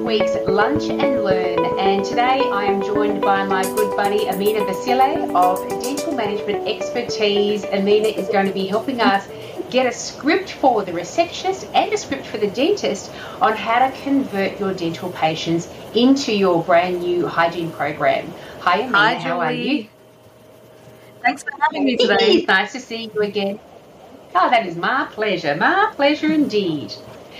week's Lunch and Learn, and today I am joined by my good buddy Amina Basile of Dental Management Expertise. Amina is going to be helping us get a script for the receptionist and a script for the dentist on how to convert your dental patients into your brand new hygiene program. Hi Amina, Hi, how are you? Thanks for having me today. It's nice to see you again. Oh, that is my pleasure indeed.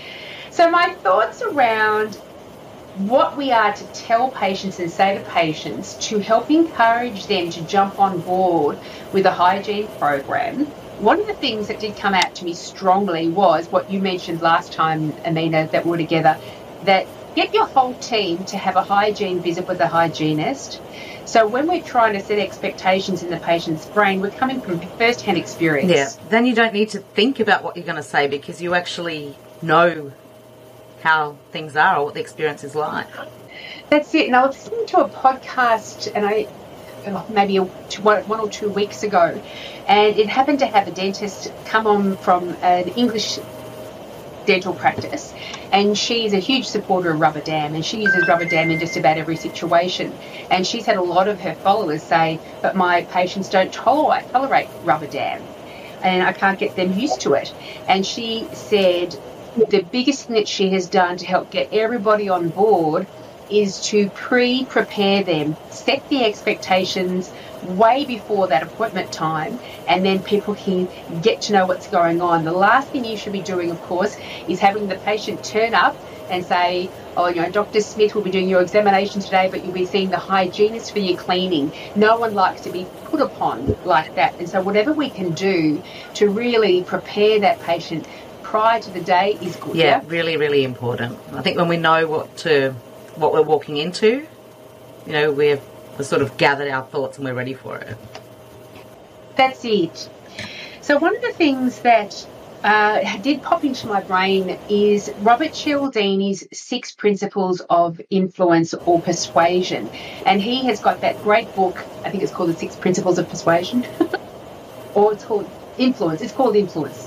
So my thoughts around what we are to tell patients and say to patients to help encourage them to jump on board with a hygiene program. One of the things that did come out to me strongly was what you mentioned last time, Amina, that we were together, that get your whole team to have a hygiene visit with a hygienist. So when we're trying to set expectations in the patient's brain, we're coming from first-hand experience. Yeah, then you don't need to think about what you're going to say because you actually know how things are or what the experience is like. That's it. And I was listening to a podcast, and maybe one or 2 weeks ago, and it happened to have a dentist come on from an English dental practice, and she's a huge supporter of Rubber Dam, and she uses Rubber Dam in just about every situation. And she's had a lot of her followers say, but my patients don't tolerate Rubber Dam, and I can't get them used to it. And she said the biggest thing that she has done to help get everybody on board is to prepare them, set the expectations way before that appointment time, and then people can get to know what's going on. The last thing you should be doing, of course, is having the patient turn up and say, oh, Dr. Smith will be doing your examination today, but you'll be seeing the hygienist for your cleaning. No one likes to be put upon like that. And so whatever we can do to really prepare that patient prior to the day is good. Yeah, really, really important. I think when we know what we're walking into, we've sort of gathered our thoughts and we're ready for it. That's it. So one of the things that did pop into my brain is Robert Cialdini's 6 Principles of Influence or Persuasion. And he has got that great book, I think it's called The 6 Principles of Persuasion. Or it's called Influence. It's called Influence.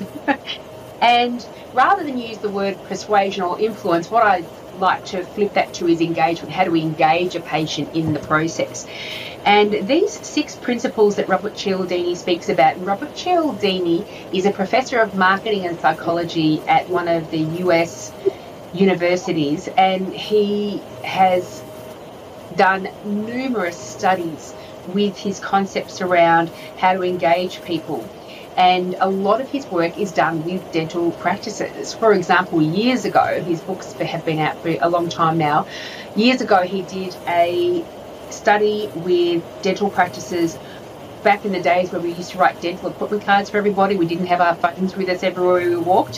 And rather than use the word persuasion or influence, what I like to flip that to is engagement. How do we engage a patient in the process? And these 6 principles that Robert Cialdini speaks about, and Robert Cialdini is a professor of marketing and psychology at one of the US universities, and he has done numerous studies with his concepts around how to engage people. And a lot of his work is done with dental practices. For example, years ago, his books have been out for a long time now. Years ago, he did a study with dental practices back in the days where we used to write dental appointment cards for everybody. We didn't have our phones with us everywhere we walked.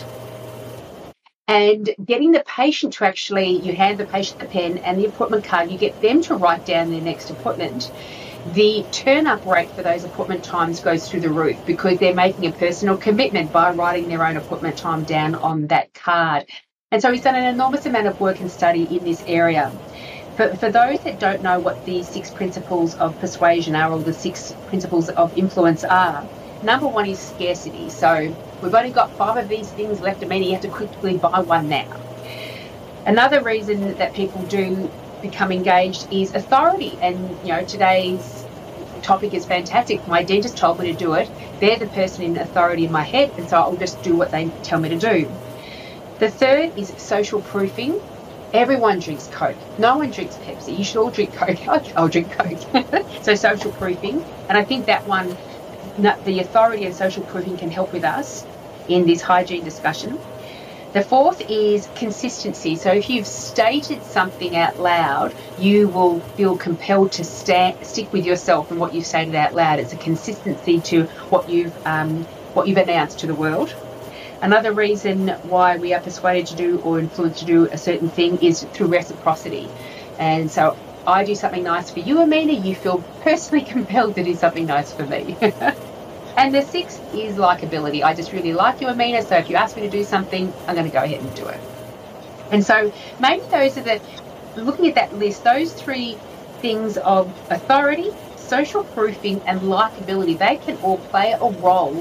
And getting the patient to actually, you hand the patient the pen and the appointment card, you get them to write down their next appointment. The turn-up rate for those appointment times goes through the roof because they're making a personal commitment by writing their own appointment time down on that card. And so he's done an enormous amount of work and study in this area. For those that don't know what the 6 principles of persuasion are, or the 6 principles of influence are, number 1 is scarcity. So we've only got 5 of these things left, and you have to quickly buy one now. Another reason that people do become engaged is authority, and today's topic is fantastic. My dentist told me to do it. They're the person in authority in my head, and so I'll just do what they tell me to do. The third is social proofing. Everyone drinks Coke. No one drinks Pepsi. You should all drink Coke. I'll drink Coke. So social proofing, and I think that one, the authority and social proofing, can help with us in this hygiene discussion. The fourth is consistency. So if you've stated something out loud, you will feel compelled to stick with yourself and what you've stated out loud. It's a consistency to what you've announced to the world. Another reason why we are persuaded to do or influenced to do a certain thing is through reciprocity. And so I do something nice for you, Amina, you feel personally compelled to do something nice for me. And the 6th is likability. I just really like you, Amina, so if you ask me to do something, I'm going to go ahead and do it. And so maybe those are looking at that list, those 3 things of authority, social proofing, and likability, they can all play a role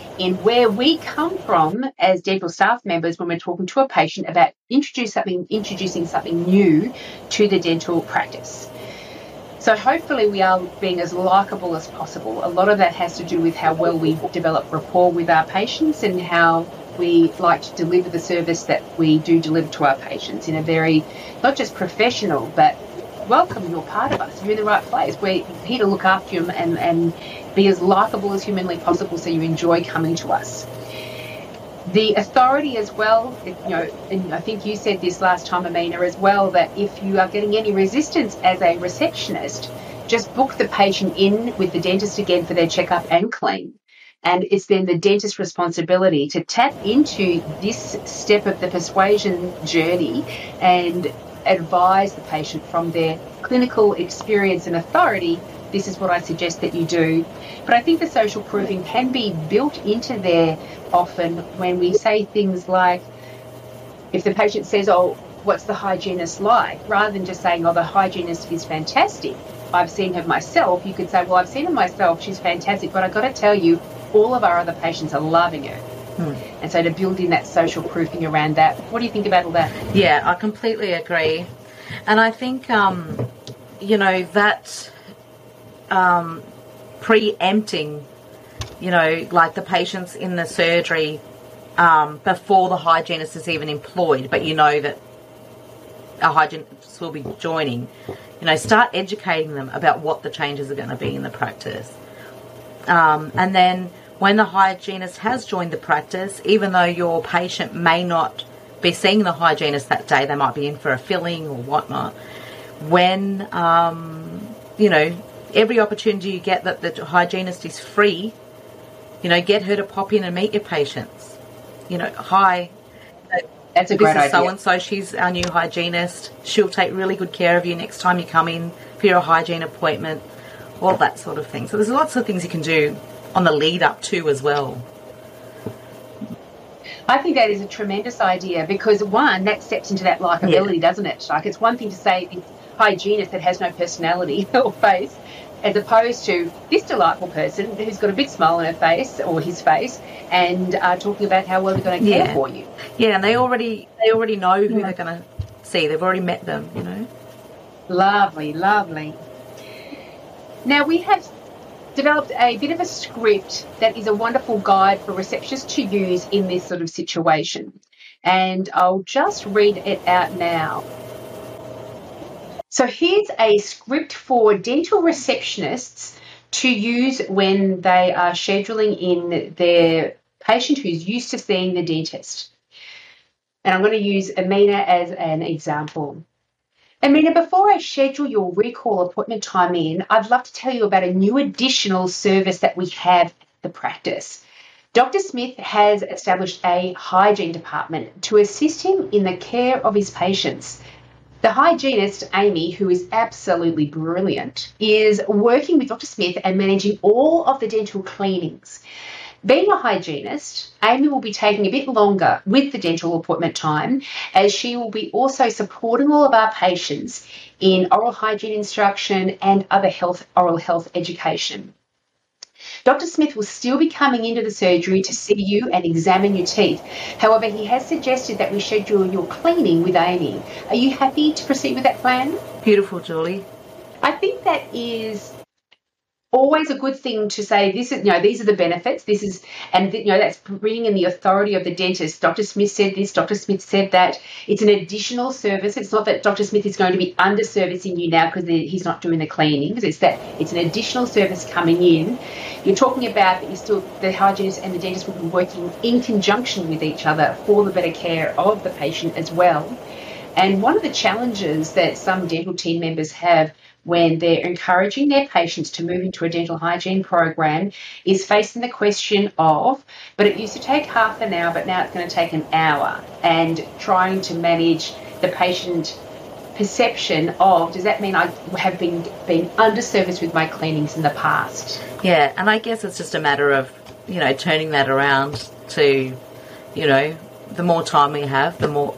in where we come from as dental staff members when we're talking to a patient about introducing something new to the dental practice. So hopefully we are being as likeable as possible. A lot of that has to do with how well we develop rapport with our patients and how we like to deliver the service that we do deliver to our patients in a very, not just professional, but welcome, you're part of us, you're in the right place. We're here to look after you and be as likeable as humanly possible so you enjoy coming to us. The authority as well, and I think you said this last time, Amina, as well, that if you are getting any resistance as a receptionist, just book the patient in with the dentist again for their checkup and clean. And it's then the dentist's responsibility to tap into this step of the persuasion journey and advise the patient from their clinical experience and authority. This is what I suggest that you do. But I think the social proofing can be built into there often when we say things like, if the patient says, oh, what's the hygienist like? Rather than just saying, oh, the hygienist is fantastic, I've seen her myself, you could say, well, I've seen her myself, she's fantastic, but I've got to tell you, all of our other patients are loving her. And so to build in that social proofing around that. What do you think about all that? Yeah, I completely agree. And I think, that preempting, like the patients in the surgery before the hygienist is even employed, but that a hygienist will be joining, start educating them about what the changes are going to be in the practice. And then when the hygienist has joined the practice, even though your patient may not be seeing the hygienist that day, they might be in for a filling or whatnot, when, every opportunity you get that the hygienist is free, get her to pop in and meet your patients. Hi. That's a great idea. This is so-and-so, she's our new hygienist. She'll take really good care of you next time you come in for your hygiene appointment, all that sort of thing. So there's lots of things you can do on the lead up to as well. I think that is a tremendous idea because, one, that steps into that likability, doesn't it? Like, it's one thing to say the hygienist that has no personality or face, as opposed to this delightful person who's got a big smile on her face or his face and talking about how well they're going to care for you. Yeah, and they already know who they're going to see. They've already met them, Lovely, lovely. Now, we have developed a bit of a script that is a wonderful guide for receptionists to use in this sort of situation. And I'll just read it out now. So here's a script for dental receptionists to use when they are scheduling in their patient who's used to seeing the dentist. And I'm going to use Amina as an example. Amina, before I schedule your recall appointment time in, I'd love to tell you about a new additional service that we have at the practice. Dr. Smith has established a hygiene department to assist him in the care of his patients. The hygienist, Amy, who is absolutely brilliant, is working with Dr. Smith and managing all of the dental cleanings. Being a hygienist, Amy will be taking a bit longer with the dental appointment time as she will be also supporting all of our patients in oral hygiene instruction and other oral health education. Dr. Smith will still be coming into the surgery to see you and examine your teeth. However, he has suggested that we schedule your cleaning with Amy. Are you happy to proceed with that plan? Beautiful, Julie. I think that is always a good thing to say. This is, these are the benefits. This is, and that's bringing in the authority of the dentist. Dr. Smith said this. Dr. Smith said that. It's an additional service. It's not that Dr. Smith is going to be under-servicing you now because he's not doing the cleanings. It's that it's an additional service coming in. You're talking about that the hygienist and the dentist will be working in conjunction with each other for the better care of the patient as well. And one of the challenges that some dental team members have when they're encouraging their patients to move into a dental hygiene program is facing the question of, but it used to take half an hour, but now it's going to take an hour, and trying to manage the patient perception of, does that mean I have been under-serviced with my cleanings in the past? Yeah, and I guess it's just a matter of, turning that around to, the more time we have, the more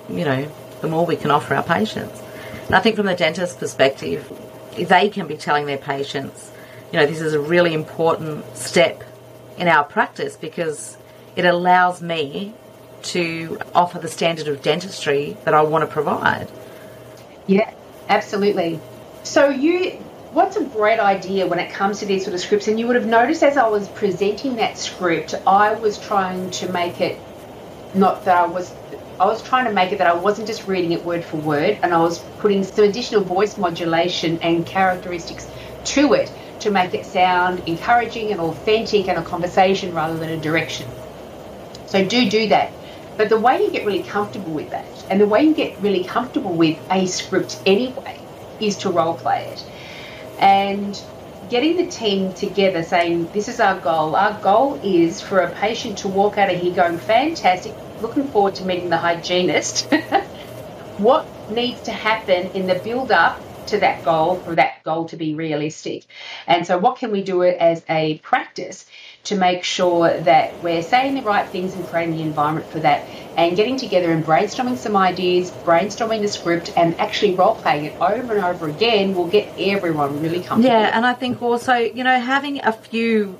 we can offer our patients. And I think from the dentist's perspective, they can be telling their patients, this is a really important step in our practice because it allows me to offer the standard of dentistry that I want to provide. Yeah, absolutely. So what's a great idea when it comes to these sort of scripts? And you would have noticed as I was presenting that script, I was trying to make it I was trying to make it that I wasn't just reading it word for word, and I was putting some additional voice modulation and characteristics to it to make it sound encouraging and authentic and a conversation rather than a direction. So do that. But the way you get really comfortable with that, and the way you get really comfortable with a script anyway, is to role play it. And getting the team together saying, this is our goal. Our goal is for a patient to walk out of here going, fantastic, looking forward to meeting the hygienist. What needs to happen in the build-up to that goal for that goal to be realistic? And so what can we do as a practice to make sure that we're saying the right things and creating the environment for that, and getting together and brainstorming some ideas, brainstorming the script, and actually role-playing it over and over again will get everyone really comfortable. Yeah, and I think also, having a few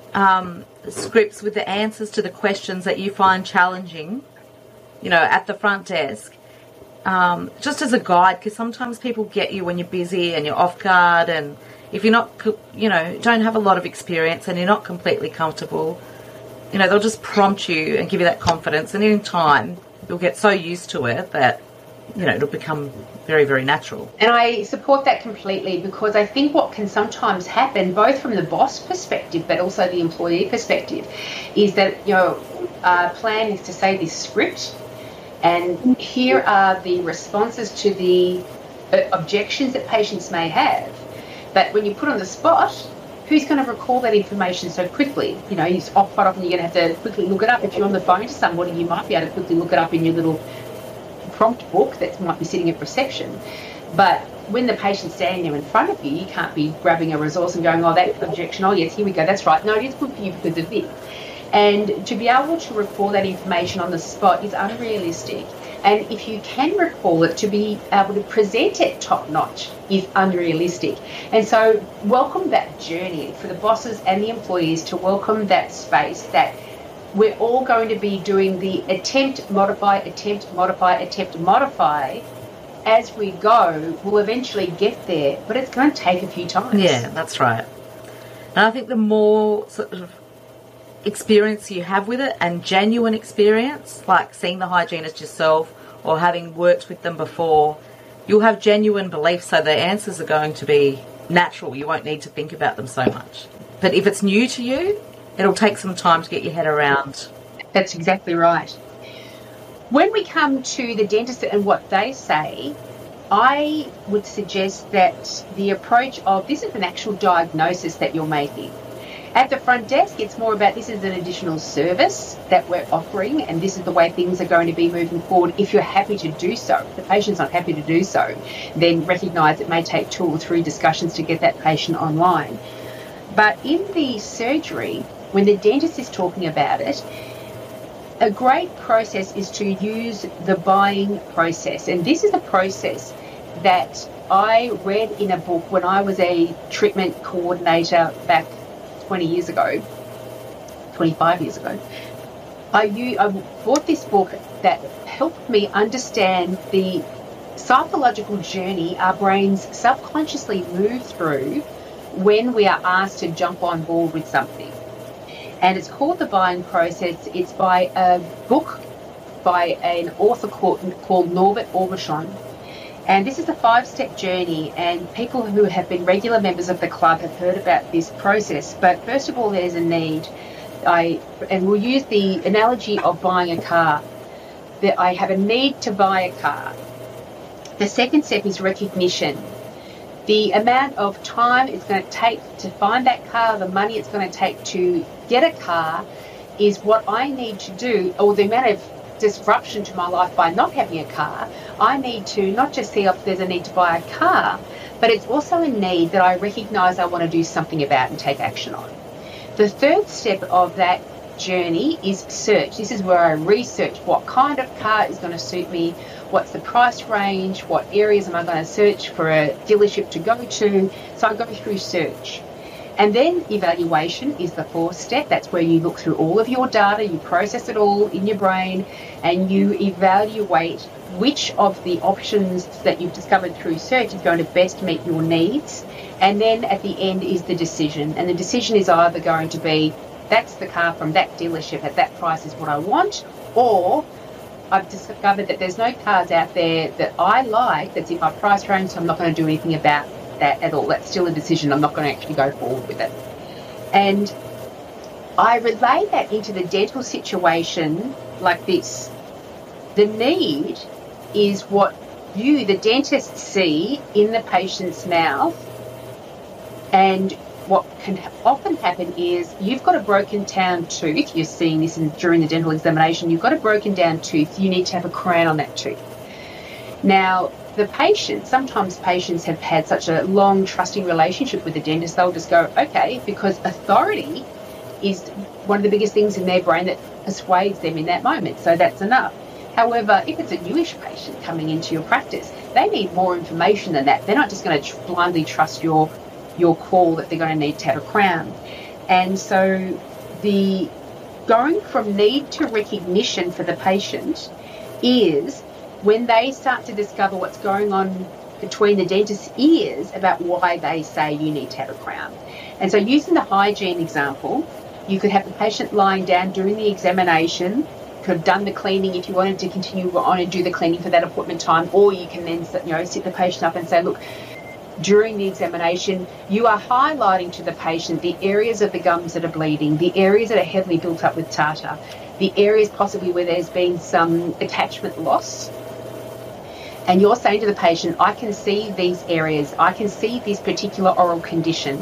scripts with the answers to the questions that you find challenging, at the front desk, just as a guide, because sometimes people get you when you're busy and you're off guard, and if you're not, don't have a lot of experience and you're not completely comfortable, they'll just prompt you and give you that confidence, and in time you'll get so used to it that, it'll become very, very natural. And I support that completely, because I think what can sometimes happen, both from the boss perspective but also the employee perspective, is that, our plan is to say this script, and here are the responses to the objections that patients may have. But when you put on the spot, who's going to recall that information so quickly? Quite often you're going to have to quickly look it up. If you're on the phone to somebody, you might be able to quickly look it up in your little prompt book that might be sitting at reception. But when the patient's standing there in front of you, you can't be grabbing a resource and going, oh, that objection, oh, yes, here we go, that's right. No, it is good for you because of this. And to be able to recall that information on the spot is unrealistic. And if you can recall it, to be able to present it top-notch is unrealistic. And so welcome that journey for the bosses and the employees, to welcome that space that we're all going to be doing the attempt, modify, attempt, modify, attempt, modify. As we go, we'll eventually get there, but it's going to take a few times. Yeah, that's right. And I think the more sort of experience you have with it, and genuine experience, like seeing the hygienist yourself or having worked with them before, you'll have genuine belief, so the answers are going to be natural. You won't need to think about them so much. But if it's new to you, it'll take some time to get your head around. That's exactly right. When we come to the dentist and what they say, I would suggest that the approach of, this is an actual diagnosis that you're making. At the front desk, it's more about, this is an additional service that we're offering, and this is the way things are going to be moving forward. If you're happy to do so, if the patient's not happy to do so, then recognise it may take 2 or 3 discussions to get that patient online. But in the surgery, when the dentist is talking about it, a great process is to use the buying process. And this is a process that I read in a book when I was a treatment coordinator back 20 years ago, 25 years ago. I bought this book that helped me understand the psychological journey our brains subconsciously move through when we are asked to jump on board with something. And it's called The Buying Process. It's by a book by an author called Norbert Aubuchon. And this is a 5-step journey, and people who have been regular members of the club have heard about this process. But first of all, there's a need. And we'll use the analogy of buying a car. That I have a need to buy a car. The second step is recognition. The amount of time it's going to take to find that car, the money it's going to take to get a car, is what I need to do, or the amount of disruption to my life by not having a car. I need to not just see if there's a need to buy a car, but it's also a need that I recognise I want to do something about and take action on. The third step of that journey is search. This is where I research what kind of car is going to suit me, what's the price range, what areas am I going to search for a dealership to go to. So I go through search. And then evaluation is the fourth step. That's where you look through all of your data, you process it all in your brain, and you evaluate which of the options that you've discovered through search is going to best meet your needs. And then at the end is the decision. And the decision is either going to be, that's the car from that dealership at that price is what I want, or I've discovered that there's no cars out there that I like that's in my price range, so I'm not going to do anything about that at all. That's still a decision. I'm not going to actually go forward with it. And I relay that into the dental situation like this. The need is what you, the dentist, see in the patient's mouth. And what can often happen is you've got a broken down tooth. You're seeing this during the dental examination. You've got a broken down tooth. You need to have a crown on that tooth. Now, the patient, sometimes patients have had such a long, trusting relationship with the dentist, they'll just go, okay, because authority is one of the biggest things in their brain that persuades them in that moment. So that's enough. However, if it's a newish patient coming into your practice, they need more information than that. They're not just going to blindly trust your call that they're going to need to have a crown. And so the going from need to recognition for the patient is when they start to discover what's going on between the dentist's ears about why they say you need to have a crown. And so using the hygiene example, you could have the patient lying down during the examination, could have done the cleaning if you wanted to continue on and do the cleaning for that appointment time, or you can then sit the patient up and say, look, during the examination, you are highlighting to the patient the areas of the gums that are bleeding, the areas that are heavily built up with tartar, the areas possibly where there's been some attachment loss. And you're saying to the patient, I can see these areas, I can see this particular oral condition.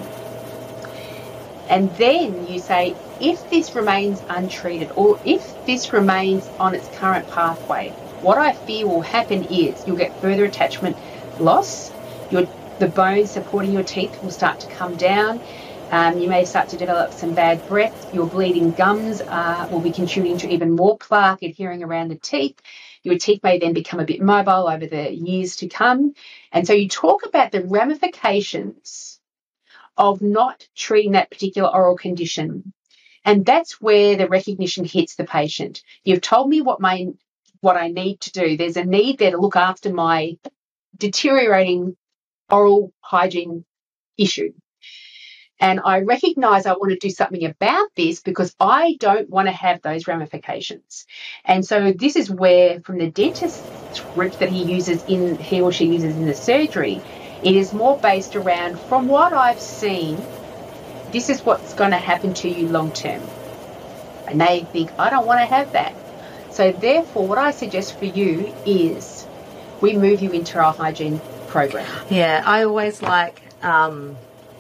And then you say, if this remains untreated or if this remains on its current pathway, what I fear will happen is you'll get further attachment loss, the bones supporting your teeth will start to come down. You may start to develop some bad breath. Your bleeding gums will be contributing to even more plaque adhering around the teeth. Your teeth may then become a bit mobile over the years to come. And so you talk about the ramifications of not treating that particular oral condition. And that's where the recognition hits the patient. You've told me what I need to do. There's a need there to look after my deteriorating oral hygiene issue. And I recognise I want to do something about this because I don't want to have those ramifications. And so this is where, from the dentist's script that he or she uses in the surgery, it is more based around, from what I've seen, this is what's going to happen to you long term. And they think, I don't want to have that. So therefore, what I suggest for you is we move you into our hygiene program. Yeah, I always like, the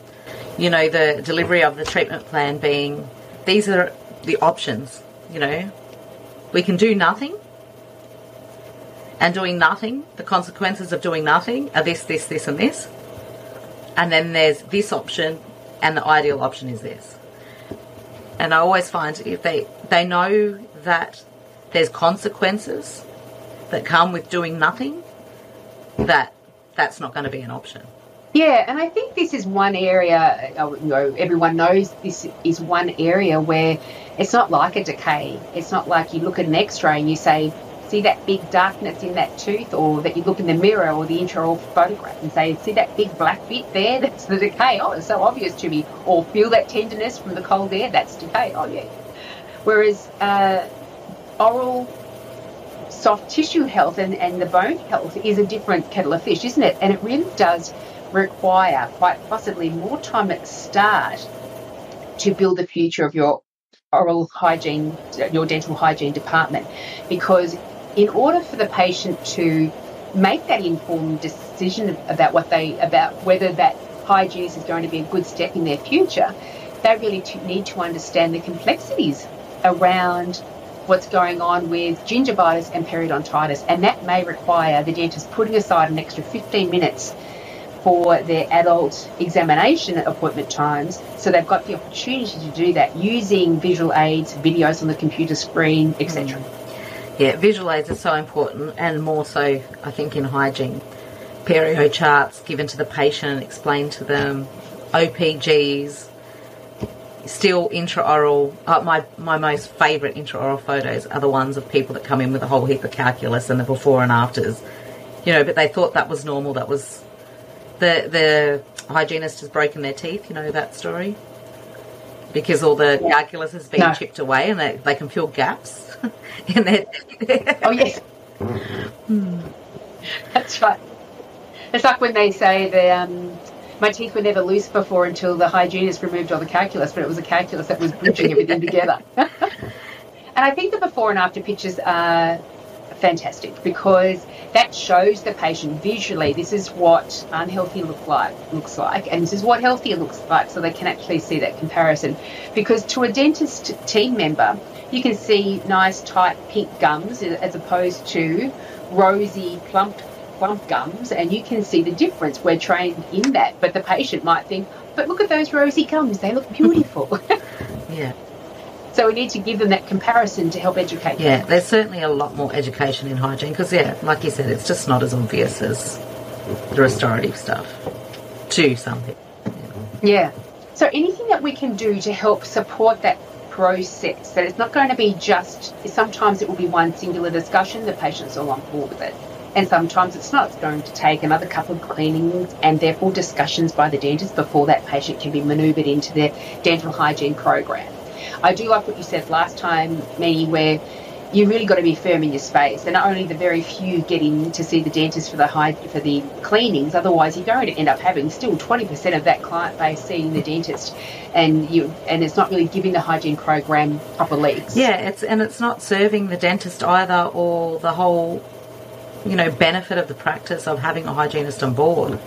delivery of the treatment plan being, these are the options, We can do nothing, and doing nothing, the consequences of doing nothing are this, this, this, and this. And then there's this option, and the ideal option is this. And I always find if they know that there's consequences that come with doing nothing, that's not going to be an option. Yeah, and I think this is one area, everyone knows this is one area where it's not like a decay. It's not like you look at an x-ray and you say, see that big darkness in that tooth, or that you look in the mirror or the intraoral photograph and say, see that big black bit there? That's the decay. Oh, it's so obvious to me. Or feel that tenderness from the cold air? That's decay. Oh, yeah. Whereas oral soft tissue health and the bone health is a different kettle of fish, isn't it? And it really does require quite possibly more time at the start to build the future of your oral hygiene, your dental hygiene department, because in order for the patient to make that informed decision about whether that hygienist is going to be a good step in their future, they really need to understand the complexities around what's going on with gingivitis and periodontitis, and that may require the dentist putting aside an extra 15 minutes for their adult examination appointment times, so they've got the opportunity to do that using visual aids, videos on the computer screen, etc. Yeah, visual aids are so important, and more so, I think, in hygiene. Perio charts given to the patient, explained to them, OPGs, still intraoral. My most favourite intraoral photos are the ones of people that come in with a whole heap of calculus and the before and afters. But they thought that was normal. That was the hygienist has broken their teeth. You know that story? Because all the calculus has been chipped away and they can feel gaps in their teeth. Oh, yes. That's right. It's like when they say my teeth were never loose before until the hygienist removed all the calculus, but it was a calculus that was bridging everything together. And I think the before and after pictures are fantastic because that shows the patient visually this is what unhealthy looks like and this is what healthy looks like, so they can actually see that comparison. Because to a dentist team member, you can see nice tight pink gums as opposed to rosy plump gums, and you can see the difference. We're trained in that, but the patient might think, but look at those rosy gums, they look beautiful. Yeah. So we need to give them that comparison to help educate them. Yeah, there's certainly a lot more education in hygiene because, like you said, it's just not as obvious as the restorative stuff to some people. Yeah. So anything that we can do to help support that process, that it's not going to be just, sometimes it will be one singular discussion, the patient's all on board with it. And sometimes it's not. It's going to take another couple of cleanings and therefore discussions by the dentist before that patient can be manoeuvred into their dental hygiene program. I do like what you said last time, Manny, where you really got to be firm in your space. And not only the very few get in to see the dentist for the cleanings, otherwise you're going to end up having still 20% of that client base seeing the dentist, and it's not really giving the hygiene program proper legs. Yeah, it's not serving the dentist either, or the whole benefit of the practice of having a hygienist on board.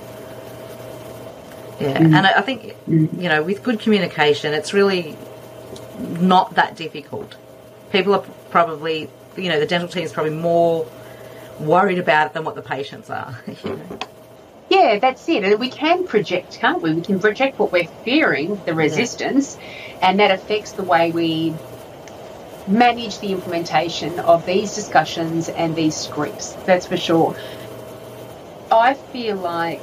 Yeah, and I think, with good communication, it's really not that difficult. People are probably, the dental team is probably more worried about it than what the patients are. Yeah, that's it. And we can project, can't we? We can project what we're fearing, the resistance, and that affects the way we manage the implementation of these discussions and these scripts. That's for sure. I feel like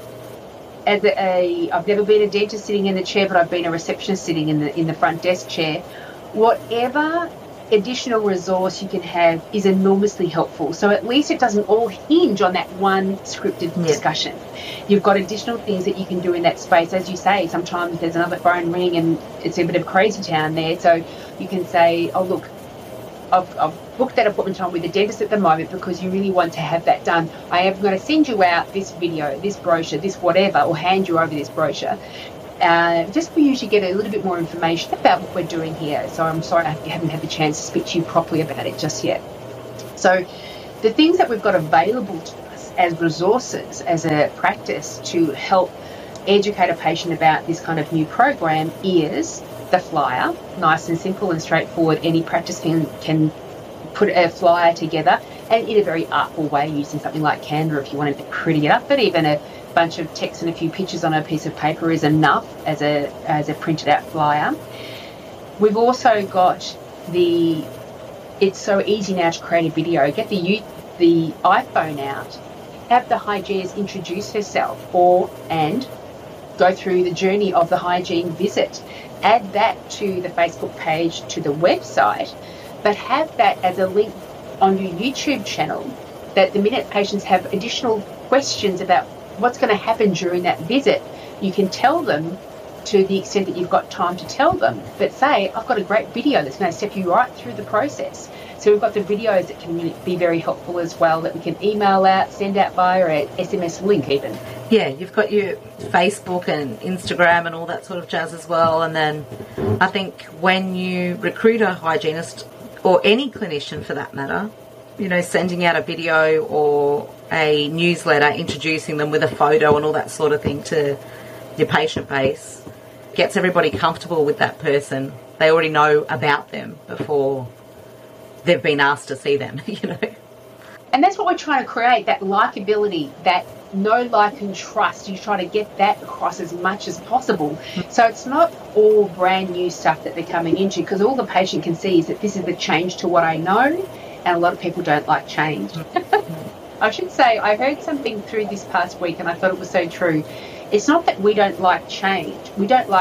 I've never been a dentist sitting in the chair, but I've been a receptionist sitting in the front desk chair. Whatever additional resource you can have is enormously helpful. So at least it doesn't all hinge on that one scripted discussion. You've got additional things that you can do in that space. As you say, sometimes there's another phone ring and it's a bit of crazy town there. So you can say, oh, look, I've booked that appointment time with the dentist at the moment because you really want to have that done. I am going to send you out this video, this brochure, this whatever, or hand you over this brochure. Just we usually get a little bit more information about what we're doing here. So I'm sorry I haven't had the chance to speak to you properly about it just yet. So the things that we've got available to us as resources, as a practice to help educate a patient about this kind of new program is the flyer. Nice and simple and straightforward. Any practice can put a flyer together, and in a very artful way, using something like Canva if you wanted to pretty it up, but even a bunch of text and a few pictures on a piece of paper is enough as a printed out flyer. We've also got it's so easy now to create a video. Get the iPhone out, have the hygienist introduce herself and go through the journey of the hygiene visit. Add that to the Facebook page, to the website, but have that as a link on your YouTube channel, that the minute patients have additional questions about what's going to happen during that visit, you can tell them to the extent that you've got time to tell them. But say, I've got a great video that's going to step you right through the process. So we've got the videos that can really be very helpful as well, that we can email out, send out via an SMS link even. Yeah, you've got your Facebook and Instagram and all that sort of jazz as well. And then I think when you recruit a hygienist, or any clinician for that matter, sending out a video or a newsletter introducing them with a photo and all that sort of thing to your patient base gets everybody comfortable with that person. They already know about them before they've been asked to see them, And that's what we're trying to create, that likability, that know, like and trust. You try to get that across as much as possible. So it's not all brand new stuff that they're coming into, because all the patient can see is that this is the change to what I know, and a lot of people don't like change. I should say, I heard something through this past week and I thought it was so true. It's not that we don't like change. We don't like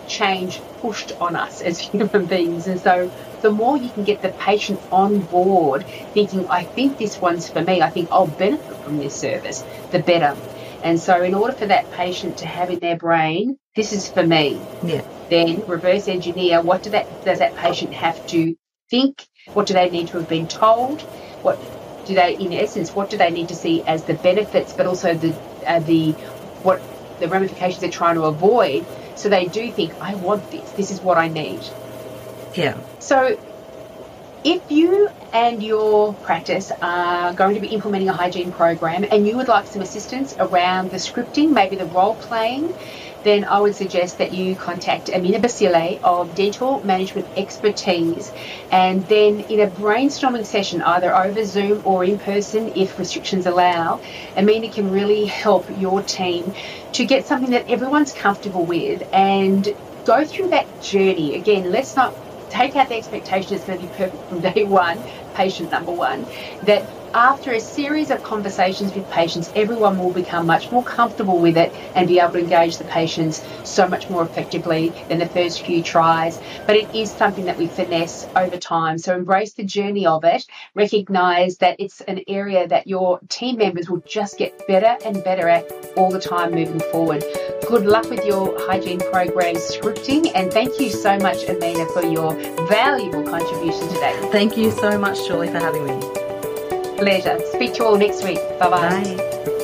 change pushed on us as human beings. And so the more you can get the patient on board thinking, I think this one's for me, I think I'll benefit from this service, the better. And so in order for that patient to have in their brain, this is for me, then reverse engineer, what does that patient have to think? What do they need to have been told? What do they, in essence, what do they need to see as the benefits, but also the ramifications they're trying to avoid? So they do think, I want this. This is what I need. Yeah. So if you and your practice are going to be implementing a hygiene program and you would like some assistance around the scripting, maybe the role playing, then I would suggest that you contact Amina Basile of Dental Management Expertise, and then in a brainstorming session, either over Zoom or in person if restrictions allow, Amina can really help your team to get something that everyone's comfortable with and go through that journey. Again, let's not take out the expectation it's going to be perfect from day one, patient number one, that after a series of conversations with patients, everyone will become much more comfortable with it and be able to engage the patients so much more effectively than the first few tries. But it is something that we finesse over time. So embrace the journey of it. Recognise that it's an area that your team members will just get better and better at all the time moving forward. Good luck with your hygiene program scripting, and thank you so much, Amina, for your valuable contribution today. Thank you so much, Julie, for having me. Pleasure. Speak to you all next week. Bye-bye. Bye.